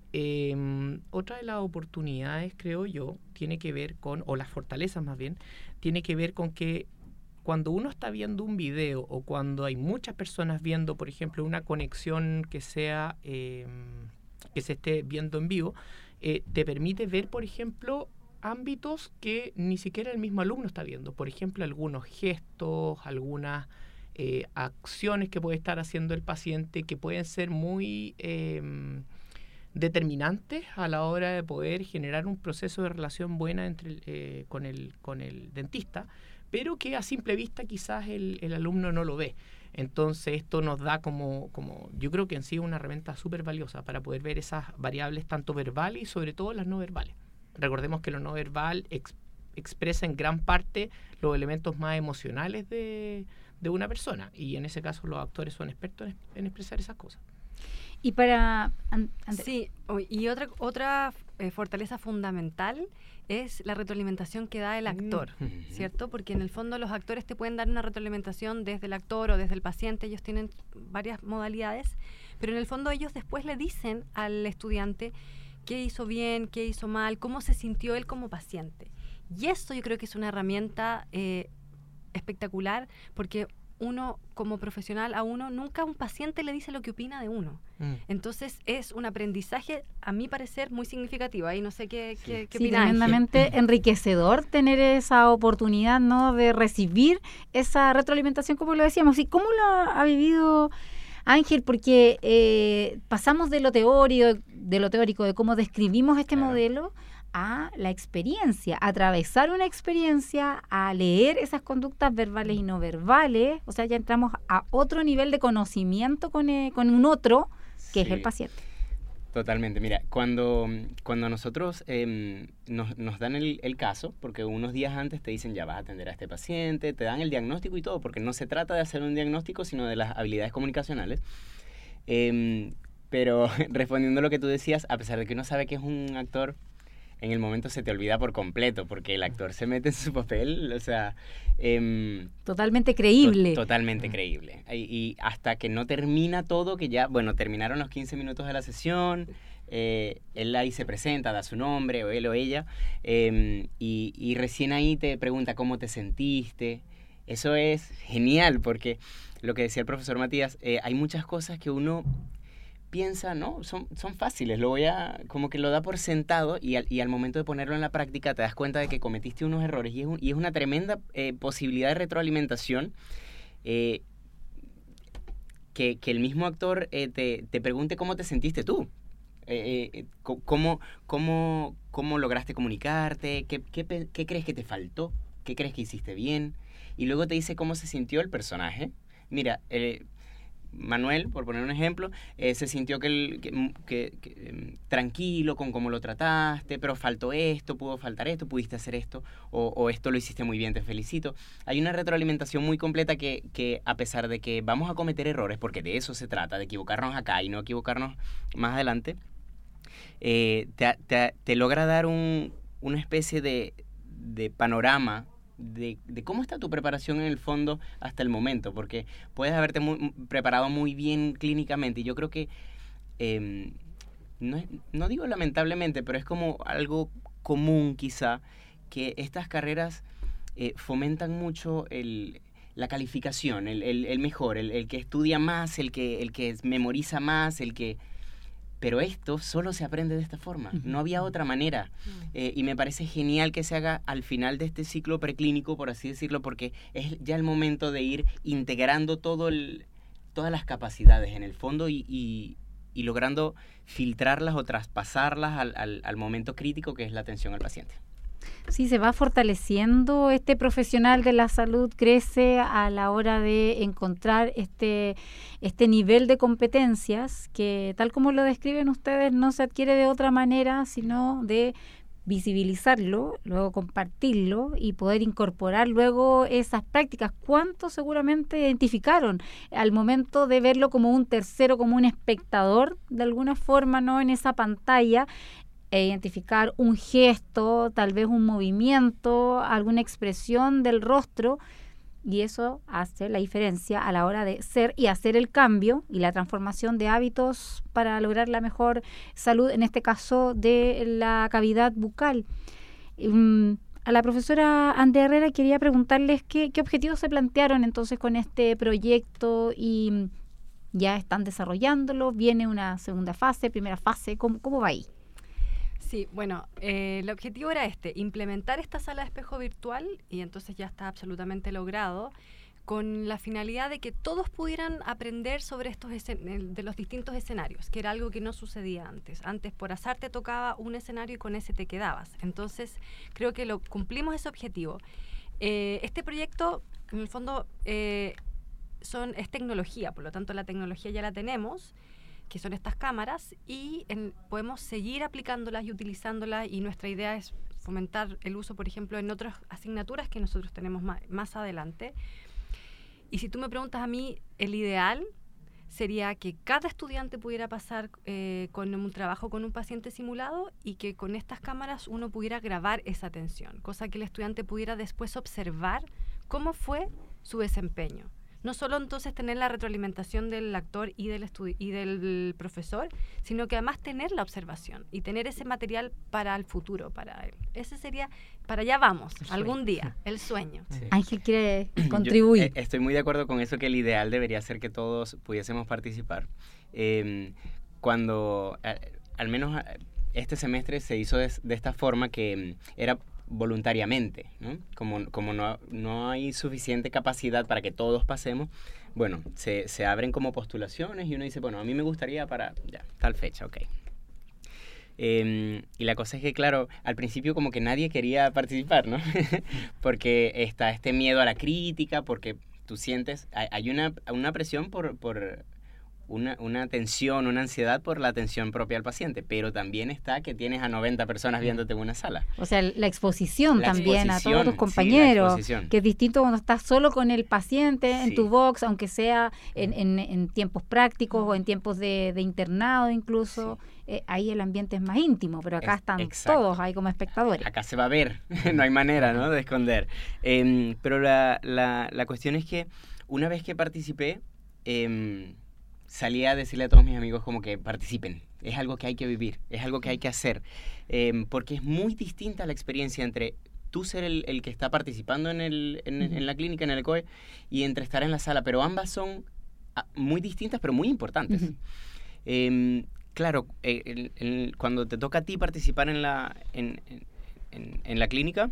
Otra de las oportunidades, creo yo, tiene que ver con, o las fortalezas más bien, tiene que ver con que cuando uno está viendo un video o cuando hay muchas personas viendo, por ejemplo, una conexión que sea que se esté viendo en vivo, te permite ver, por ejemplo, ámbitos que ni siquiera el mismo alumno está viendo. Por ejemplo, algunos gestos, algunas acciones que puede estar haciendo el paciente que pueden ser muy determinantes a la hora de poder generar un proceso de relación buena con el dentista, pero que a simple vista quizás el alumno no lo ve. Entonces esto nos da como yo creo que en sí una herramienta súper valiosa para poder ver esas variables tanto verbales y sobre todo las no verbales. Recordemos que lo no verbal expresa en gran parte los elementos más emocionales de una persona y en ese caso los actores son expertos en expresar esas cosas. Y para... Sí, y otra fortaleza fundamental es la retroalimentación que da el actor, ¿cierto? Porque en el fondo los actores te pueden dar una retroalimentación desde el actor o desde el paciente, ellos tienen varias modalidades, pero en el fondo ellos después le dicen al estudiante qué hizo bien, qué hizo mal, cómo se sintió él como paciente. Y eso yo creo que es una herramienta espectacular, porque uno como profesional nunca un paciente le dice lo que opina de uno. Entonces es un aprendizaje, a mi parecer, muy significativo. Ahí no sé qué opina. Tremendamente enriquecedor tener esa oportunidad, ¿no?, de recibir esa retroalimentación, como lo decíamos. ¿Y cómo lo ha vivido Ángel? Porque pasamos de lo teórico, de cómo describimos este modelo, a la experiencia, a atravesar una experiencia, a leer esas conductas verbales y no verbales. O sea, ya entramos a otro nivel de conocimiento con un otro, que es el paciente. Totalmente. Mira, cuando nosotros nos dan el caso, porque unos días antes te dicen ya vas a atender a este paciente, te dan el diagnóstico y todo, porque no se trata de hacer un diagnóstico, sino de las habilidades comunicacionales. Pero respondiendo a lo que tú decías, a pesar de que uno sabe que es un actor, en el momento se te olvida por completo, porque el actor se mete en su papel, o sea... totalmente creíble. Totalmente creíble. Y hasta que no termina todo, que ya, bueno, terminaron los 15 minutos de la sesión, él ahí se presenta, da su nombre, o él o ella, y recién ahí te pregunta cómo te sentiste. Eso es genial, porque lo que decía el profesor Matías, hay muchas cosas que uno piensa, ¿no? Son fáciles, como que lo da por sentado y al momento de ponerlo en la práctica te das cuenta de que cometiste unos errores y es una tremenda posibilidad de retroalimentación, que el mismo actor te pregunte cómo te sentiste tú, cómo lograste comunicarte, qué crees que te faltó, qué crees que hiciste bien, y luego te dice cómo se sintió el personaje. Mira, Manuel, por poner un ejemplo, se sintió tranquilo con cómo lo trataste, pero faltó esto, pudo faltar esto, pudiste hacer esto, o esto lo hiciste muy bien, te felicito. Hay una retroalimentación muy completa que a pesar de que vamos a cometer errores, porque de eso se trata, de equivocarnos acá y no equivocarnos más adelante, te logra dar una especie de panorama de cómo está tu preparación en el fondo hasta el momento, porque puedes haberte preparado muy bien clínicamente, y yo creo que no digo lamentablemente, pero es como algo común quizá, que estas carreras fomentan mucho la calificación, el mejor, el que estudia más, el que memoriza más, pero esto solo se aprende de esta forma. No había otra manera. Y me parece genial que se haga al final de este ciclo preclínico, por así decirlo, porque es ya el momento de ir integrando todas las capacidades en el fondo y logrando filtrarlas o traspasarlas al momento crítico, que es la atención al paciente. Sí, se va fortaleciendo este profesional de la salud, crece a la hora de encontrar este nivel de competencias que, tal como lo describen ustedes, no se adquiere de otra manera, sino de visibilizarlo, luego compartirlo y poder incorporar luego esas prácticas. ¿Cuántos seguramente identificaron al momento de verlo como un tercero, como un espectador, de alguna forma, ¿no?, en esa pantalla? Identificar un gesto, tal vez un movimiento, alguna expresión del rostro, y eso hace la diferencia a la hora de ser y hacer el cambio y la transformación de hábitos para lograr la mejor salud, en este caso de la cavidad bucal. A la profesora Andrea Herrera quería preguntarles qué objetivos se plantearon entonces con este proyecto, y ya están desarrollándolo, viene una segunda fase, primera fase, ¿cómo va ahí? Sí, bueno, el objetivo era implementar esta sala de espejo virtual, y entonces ya está absolutamente logrado, con la finalidad de que todos pudieran aprender sobre de los distintos escenarios, que era algo que no sucedía antes. Antes, por azar, te tocaba un escenario y con ese te quedabas. Entonces, creo que cumplimos ese objetivo. Este proyecto, en el fondo, es tecnología, por lo tanto, la tecnología ya la tenemos, que son estas cámaras, y podemos seguir aplicándolas y utilizándolas, y nuestra idea es fomentar el uso, por ejemplo, en otras asignaturas que nosotros tenemos más adelante. Y si tú me preguntas a mí, el ideal sería que cada estudiante pudiera pasar con un trabajo con un paciente simulado y que con estas cámaras uno pudiera grabar esa atención, cosa que el estudiante pudiera después observar cómo fue su desempeño. No solo entonces tener la retroalimentación del actor y del profesor, sino que además tener la observación y tener ese material para el futuro, para él. Ese sería, para allá vamos, algún día, el sueño. Sí. Ángel quiere contribuir. Yo, estoy muy de acuerdo con eso, que el ideal debería ser que todos pudiésemos participar. Cuando, al menos este semestre se hizo de esta forma, que era voluntariamente, ¿no? Como no hay suficiente capacidad para que todos pasemos, bueno, se abren como postulaciones y uno dice, bueno, a mí me gustaría para tal fecha, ok. Y la cosa es que, claro, al principio como que nadie quería participar, ¿no? Porque está este miedo a la crítica, porque tú sientes, hay una presión por una tensión, una ansiedad por la atención propia al paciente, pero también está que tienes a 90 personas viéndote en una sala. O sea, la exposición también a todos tus compañeros, que es distinto cuando estás solo con el paciente en tu box, aunque sea en tiempos prácticos o en tiempos de internado incluso. Ahí el ambiente es más íntimo, pero acá están todos ahí como espectadores. Acá se va a ver, no hay manera, ¿no?, de esconder. Pero la cuestión es que una vez que participé, salí a decirle a todos mis amigos como que participen. Es algo que hay que vivir, es algo que hay que hacer. Porque es muy distinta la experiencia entre tú ser el que está participando en la clínica, en el ECOE, y entre estar en la sala. Pero ambas son muy distintas, pero muy importantes. Claro, cuando te toca a ti participar en la clínica,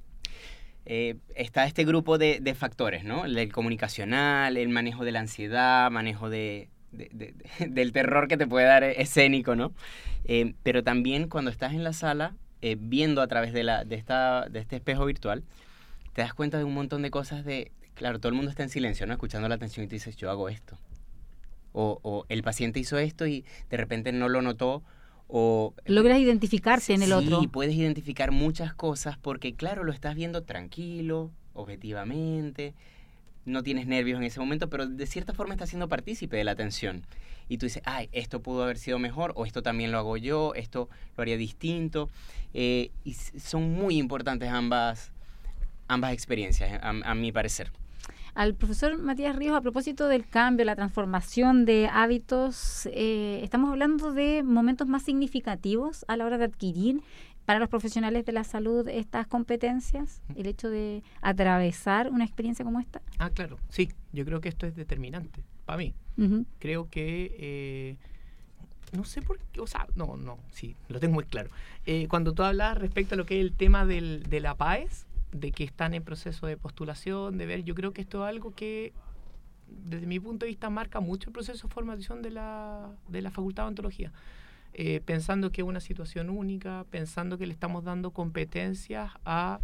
está este grupo de factores, ¿no? El comunicacional, el manejo de la ansiedad, manejo del terror que te puede dar escénico, ¿no? Pero también cuando estás en la sala, viendo a través de este espejo virtual, te das cuenta de un montón de cosas claro, todo el mundo está en silencio, ¿no? Escuchando la atención, y te dices, yo hago esto. O el paciente hizo esto y de repente no lo notó. Logras identificarte en el otro. Sí, puedes identificar muchas cosas porque, claro, lo estás viendo tranquilo, objetivamente, no tienes nervios en ese momento, pero de cierta forma estás siendo partícipe de la atención. Y tú dices, esto pudo haber sido mejor, o esto también lo hago yo, esto lo haría distinto. Y son muy importantes ambas experiencias, a mi parecer. Al profesor Matías Ríos, a propósito del cambio, la transformación de hábitos, estamos hablando de momentos más significativos a la hora de adquirir para los profesionales de la salud estas competencias, el hecho de atravesar una experiencia como esta. Claro, sí, yo creo que esto es determinante para mí. Creo que no sé por qué, sí, lo tengo muy claro. Cuando tú hablabas respecto a lo que es el tema de la PAES, de que están en proceso de postulación, de ver, yo creo que esto es algo que desde mi punto de vista marca mucho el proceso de formación de la Facultad de Odontología, pensando que es una situación única, pensando que le estamos dando competencias a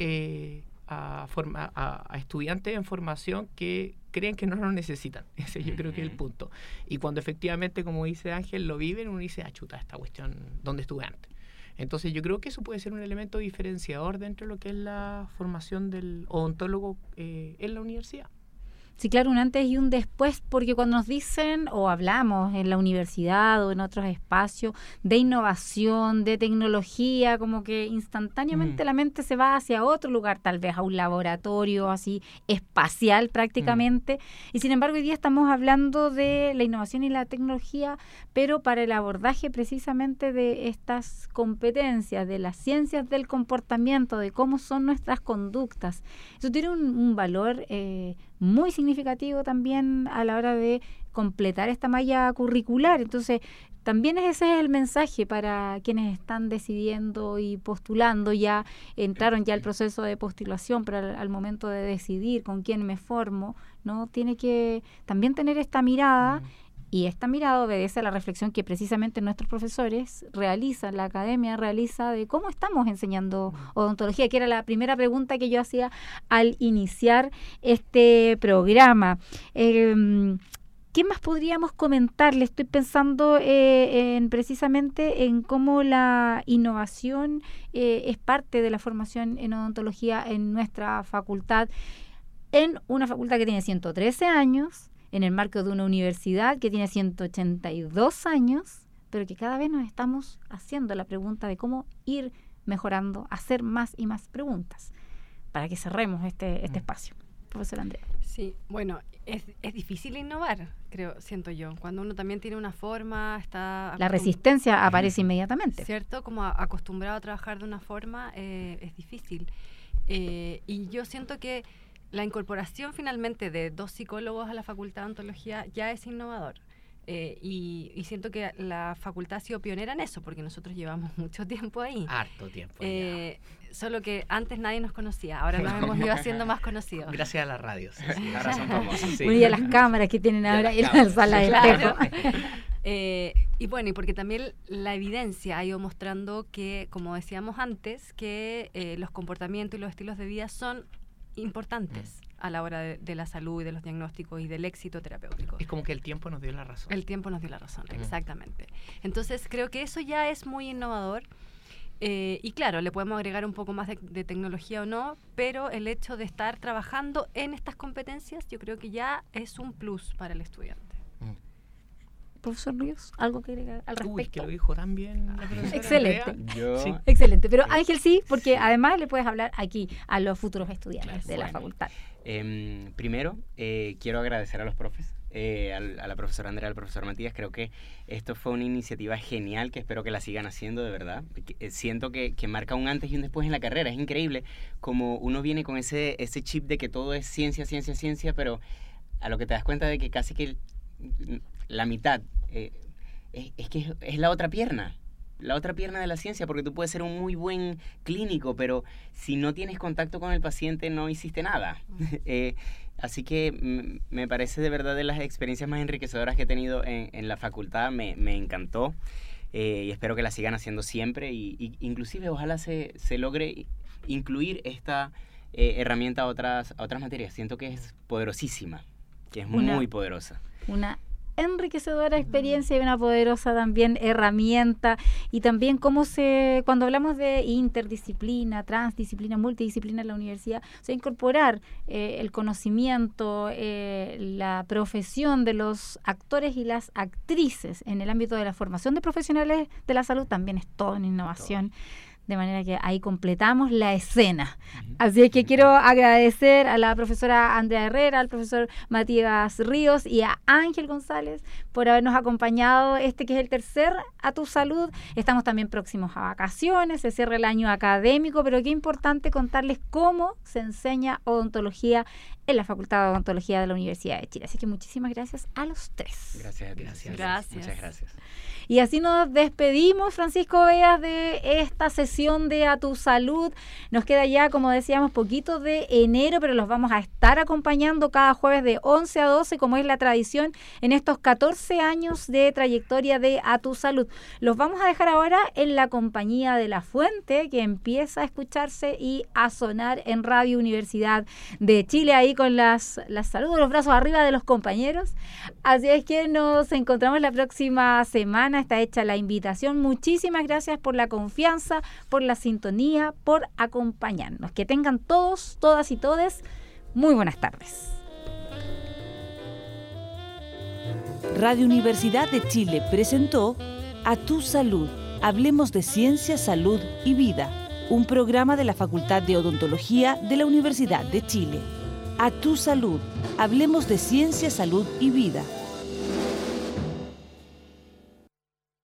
estudiantes en formación que creen que no lo necesitan. Ese yo creo que es el punto. Y cuando efectivamente, como dice Ángel, lo viven, uno dice, chuta, esta cuestión, ¿dónde estuve antes? Entonces yo creo que eso puede ser un elemento diferenciador dentro de lo que es la formación del odontólogo en la universidad. Sí, claro, un antes y un después, porque cuando nos dicen o hablamos en la universidad o en otros espacios de innovación, de tecnología, como que instantáneamente la mente se va hacia otro lugar, tal vez a un laboratorio así espacial prácticamente. Y sin embargo hoy día estamos hablando de la innovación y la tecnología, pero para el abordaje precisamente de estas competencias, de las ciencias del comportamiento, de cómo son nuestras conductas. Eso tiene un valor muy significativo también a la hora de completar esta malla curricular. Entonces, también ese es el mensaje para quienes están decidiendo y postulando, entraron ya al proceso de postulación, pero al momento de decidir con quién me formo, ¿no? Tiene que también tener esta mirada. Y esta mirada obedece a la reflexión que precisamente nuestros profesores realizan, la academia realiza de cómo estamos enseñando odontología, que era la primera pregunta que yo hacía al iniciar este programa. ¿Qué más podríamos comentarle? Estoy pensando precisamente en cómo la innovación es parte de la formación en odontología en nuestra facultad, en una facultad que tiene 113 años, en el marco de una universidad que tiene 182 años, pero que cada vez nos estamos haciendo la pregunta de cómo ir mejorando, hacer más y más preguntas, para que cerremos este espacio. Profesor Andrea. Sí, bueno, es difícil innovar, siento yo. Cuando uno también tiene una forma, está... La resistencia aparece inmediatamente. ¿Cierto? Como acostumbrado a trabajar de una forma, es difícil. Y yo siento que la incorporación finalmente de 2 psicólogos a la Facultad de Odontología ya es innovador. Y siento que la facultad ha sido pionera en eso, porque nosotros llevamos mucho tiempo ahí. Harto tiempo. Solo que antes nadie nos conocía, ahora nos hemos ido haciendo más conocidos. Gracias a las radios. Sí, ahora son famosos. Sí. Y a las cámaras que tienen ahora en la sala de espejo. Y bueno, y porque también la evidencia ha ido mostrando que, como decíamos antes, que los comportamientos y los estilos de vida son importantes a la hora de la salud y de los diagnósticos y del éxito terapéutico. Es como que el tiempo nos dio la razón. El tiempo nos dio la razón, exactamente. Entonces creo que eso ya es muy innovador. Y claro, le podemos agregar un poco más de tecnología o no, pero el hecho de estar trabajando en estas competencias yo creo que ya es un plus para el estudiante. Profesor Ríos, ¿algo que agregar al respecto? Uy, que lo dijo tan bien la profesora. Excelente. Sí. Excelente. Pero Ángel sí, porque además le puedes hablar aquí a los futuros estudiantes de la facultad. Primero, quiero agradecer a los profes, a la profesora Andrea, al profesor Matías. Creo que esto fue una iniciativa genial que espero que la sigan haciendo, de verdad. Siento que marca un antes y un después en la carrera. Es increíble como uno viene con ese chip de que todo es ciencia, ciencia, ciencia, pero a lo que te das cuenta de que casi que la mitad es que es la otra pierna de la ciencia, porque tú puedes ser un muy buen clínico, pero si no tienes contacto con el paciente no hiciste nada. Así que me parece de verdad de las experiencias más enriquecedoras que he tenido en la facultad. Me encantó y espero que la sigan haciendo siempre y inclusive ojalá se logre incluir esta herramienta a otras materias. Siento que es poderosísima, que es muy poderosa. Una enriquecedora experiencia y una poderosa también herramienta, y también cuando hablamos de interdisciplina, transdisciplina, multidisciplina en la universidad, o sea, incorporar el conocimiento, la profesión de los actores y las actrices en el ámbito de la formación de profesionales de la salud también es toda una innovación. De manera que ahí completamos la escena. Así es que quiero agradecer a la profesora Andrea Herrera, al profesor Matías Ríos y a Ángel González por habernos acompañado que es el tercer A Tu Salud. Estamos también próximos a vacaciones, se cierra el año académico, pero qué importante contarles cómo se enseña odontología en la Facultad de Odontología de la Universidad de Chile. Así que muchísimas gracias a los tres. Gracias. Muchas gracias. Y así nos despedimos, Francisco Veas, de esta sesión de A Tu Salud. Nos queda ya, como decíamos, poquito de enero, pero los vamos a estar acompañando cada jueves de 11 a 12, como es la tradición en estos 14 años de trayectoria de A Tu Salud. Los vamos a dejar ahora en la compañía de La Fuente, que empieza a escucharse y a sonar en Radio Universidad de Chile, ahí con las saludos, los brazos arriba de los compañeros. Así es que nos encontramos la próxima semana. Está hecha la invitación. Muchísimas gracias por la confianza, por la sintonía, por acompañarnos. Que tengan todos, todas y todes muy buenas tardes. Radio Universidad de Chile presentó A Tu Salud. Hablemos de ciencia, salud y vida. Un programa de la Facultad de Odontología de la Universidad de Chile. A Tu Salud. Hablemos de ciencia, salud y vida.